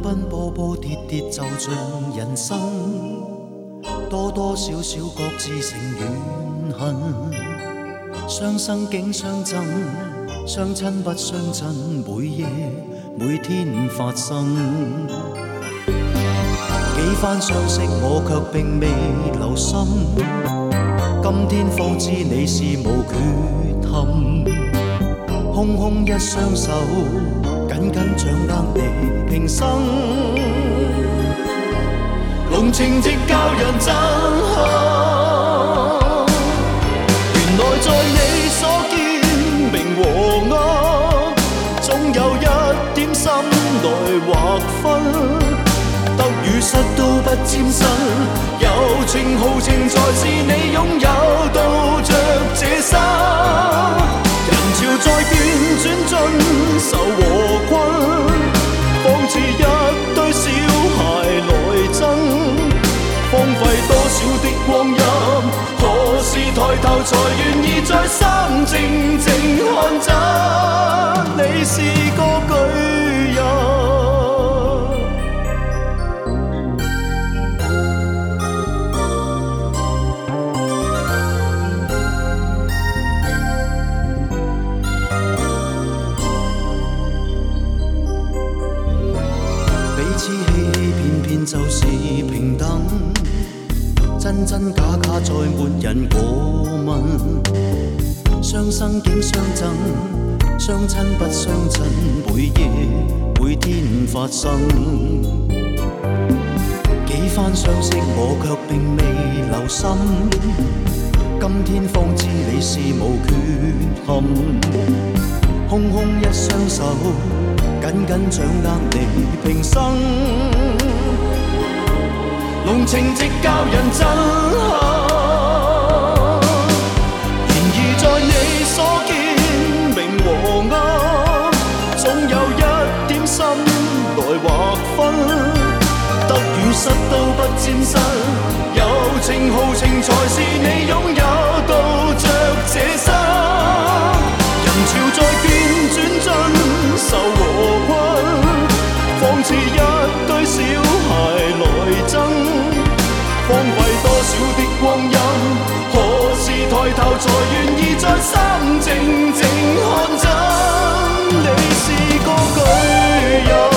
分波波跌跌就像人生，多多少少各自成怨恨，相生竟相憎，相親不相親，每夜每天發生。幾番相識我卻並未留心，今天方知你是無缺陷，空空一雙手緊緊掌握你平生，濃情直教人憎恨。原來在你所見明和惡，總有一點心來劃分，得與失都不沾身，友情豪情才是你擁有，到着這生。人潮在捲轉盡愁和困，仿似一堆小孩來爭，荒廢多少的光陰，何時抬頭才願意再三靜靜看真，你是個巨人。就是平等，真真假假再沒人過問，相生竟相憎，相親不相親，每夜每天發生。幾番相識我卻並未留心，今天方知你是無缺陷，空空一雙手緊緊掌握你平生，濃情直教人憎恨。然而在你所見明和惡，總有一點心來劃分，得與失都不沾身，友情豪情才是你擁有，到着這生。人潮在捲轉盡愁和困，仿似一堆小孩來爭，荒廢多少的光陰，何時抬頭才願意再三靜靜看真，你是個巨人。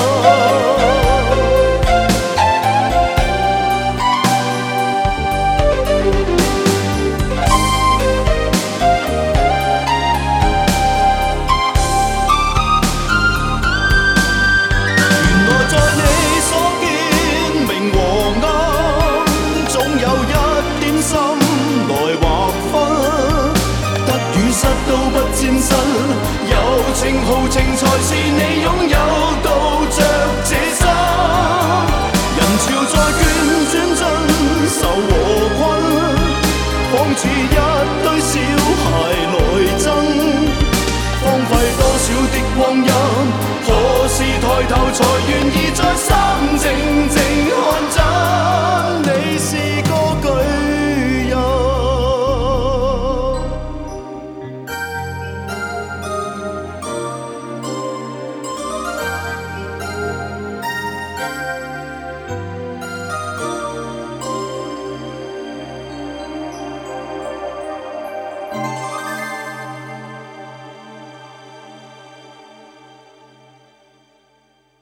友情豪情才是你擁有，到着這生。人潮在捲轉盡愁和困，仿似一堆小孩來爭，荒廢多少的光陰，何時抬頭才願意再三靜